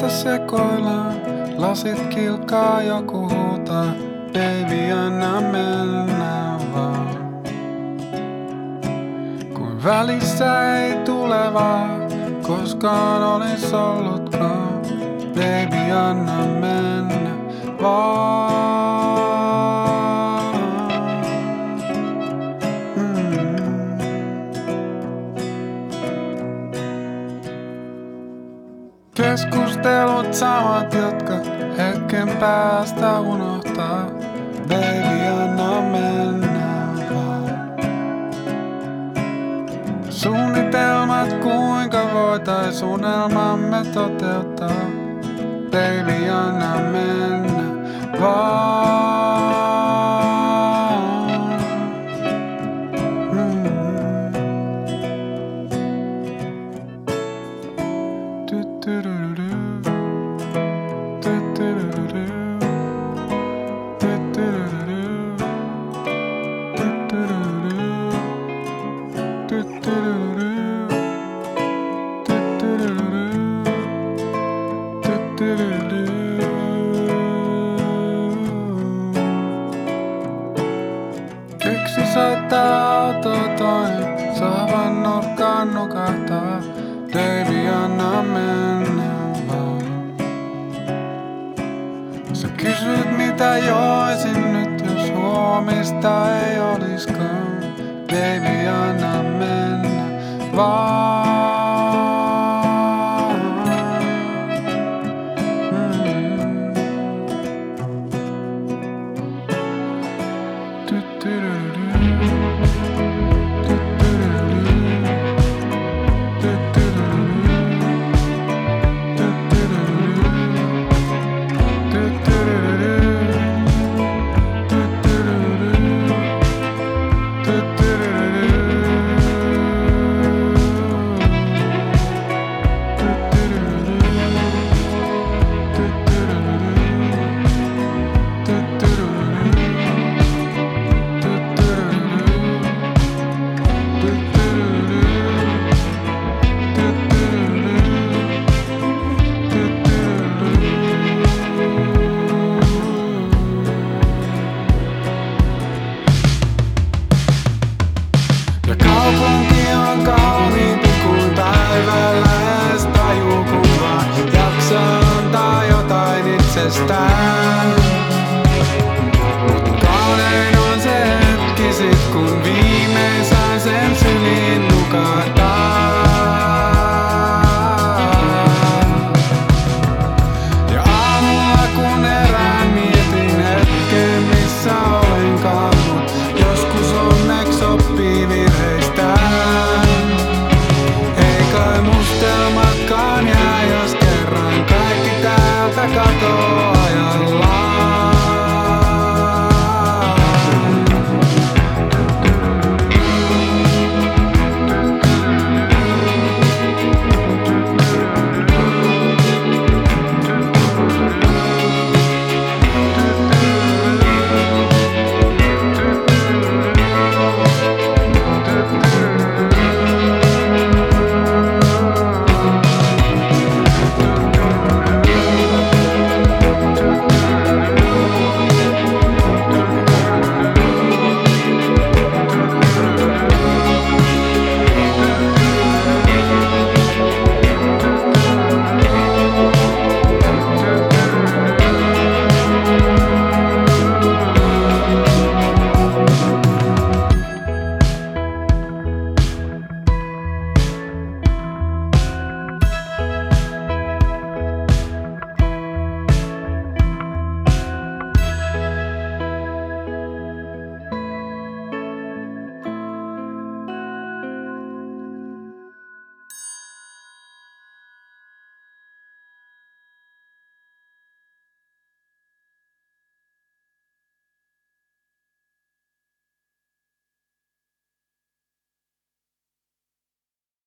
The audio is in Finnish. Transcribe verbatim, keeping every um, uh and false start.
sekoillaan, lasit kilkaa, joku huutaa, baby anna mennä vaan. Kun välissä ei tulevaa, koskaan olis ollutkaan, baby anna mennä vaan. Keskustelut samat, jotka hetken päästä unohtaa. Baby, anna mennä vaan. Suunnitelmat, kuinka voitais unelmamme toteuttaa. Baby, anna mennä vaan. Yksi soittaa autoa, toinen sohvan nurkkaan nukahtaa. Baby, anna mennä vaan. Sä kysyt mitä joisin nyt, jos huomista ei oliskaan. Baby, anna mennä vaan. Mm.